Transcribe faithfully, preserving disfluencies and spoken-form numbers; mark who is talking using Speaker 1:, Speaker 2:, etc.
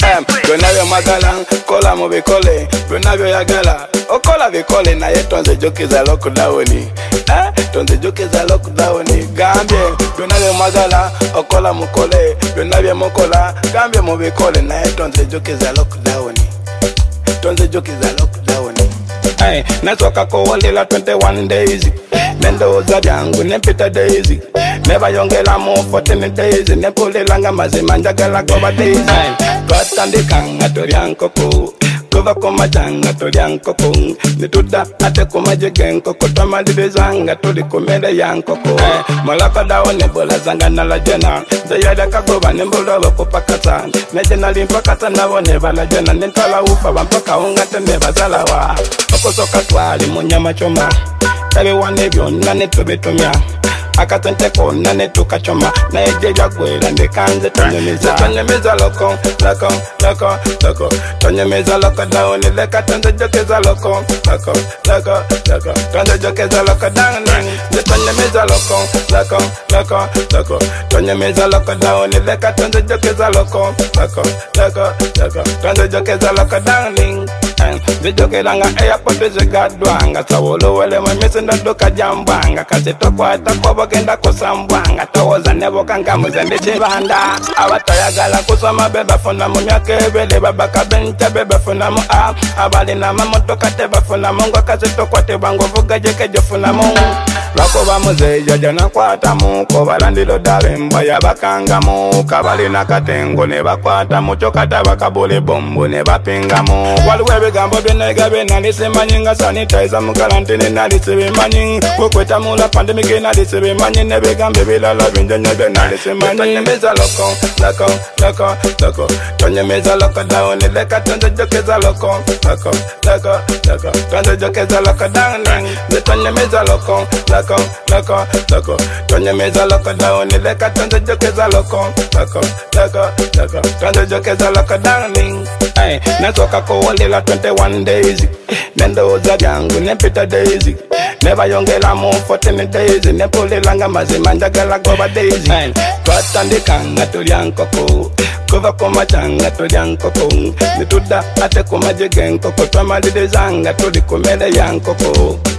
Speaker 1: Byonna by'omwagala kola mu bikole, byonna by'oyagala okola bikole, naye tonzijjukiza lockdown. Tonzijjukiza lockdown. Gambye byonna by'omwagala okola mukole, byonna byemukola gambye mu bikole, naye tonzijjukiza lockdown. Tonzijjukiza lockdown. Hey, nasooka kuwulira twenty-one days, nendowooza byangu nempita days, nebayongeramu fourteen days, nepulira nga mazima njagala goba days. Twatandika nga tolya nkoko, kuva ku makya nga tolya nkoko, netudda ate ku magi g'enkoko, twamaliriza nga tuli ku mmere ya nkoko. Mu lockdown nebula zanga nalajena, nze yali akagoba nembula okupakasa, neje nali mpakasa nabo ne balajena, nentwala wufa bampakawo nga tenebazalawa. Okusoka twali mu nyama choma, tabiwana byonna ne tubitumya, akatente konna ne tukachoma, naye gye byagwera ndekanze tonyumiza. Tonyumiza loko, loko, loko, loko, tonyumiza lockdown, leka tonzijjukiza loko, loko, loko, loko, tonzijjukiza lockdown. Nze tonyumiza loko, loko, loko, loko, tonyumiza lockdown, leka tonzijjukiza loko, loko, loko, loko, tonzijjukiza lockdown. Zijogeranga airport zigaddwanga, sawolowelemu emisi ndadduka jambwanga, kasi tokwata kwobogenda kusambwanga, towoza neboka nga muze ndi kibanda. Abatayagala kusoma bebafuna mu myaka ebiri, babaka benca bebafunamu a, abalina amamotoka tebafunamu, ngo kasi tokwatibwa ng'ovuga jeke gyofunamu. Lwakuba muzeeyo gyonakwatamu, kobalandiro ddala embwa yabakangamu, kabalina katengo ne bakwatamu, kyokata bakabule bombu ne bapingamu. Waliwo ebigambo byonna bye nali simanyi, nga sanitizer mu karantini nali sibimanyi, kwekwettamula pandemic nali sibimanyi, n'ebigambo ebirala bingi nnyo bye nali simanyi. Tonyumiza loko, loko, loko, loko, tonyumiza lockdown, leka tonzijjukiza loko, loko, loko, loko, tonzijjukiza lockdown. Nze tonyumiza loko, loko, loko, loko, tonyumiza lockdown, leka tonzijjukiza loko, loko, loko, loko, tonzijjukiza lockdown. Hey, nasooka kuwulira twenty-one days, nendowooza byangu nempita days, nebayongeramu fourteen days, nepulira nga mazima njagala goba days. Twatandika nga tulya nkoko, kuva ku makya nga tulya nkoko, netudda ate ku magi g'enkoko, twamaliriza nga tuli ku mmere ya nkoko.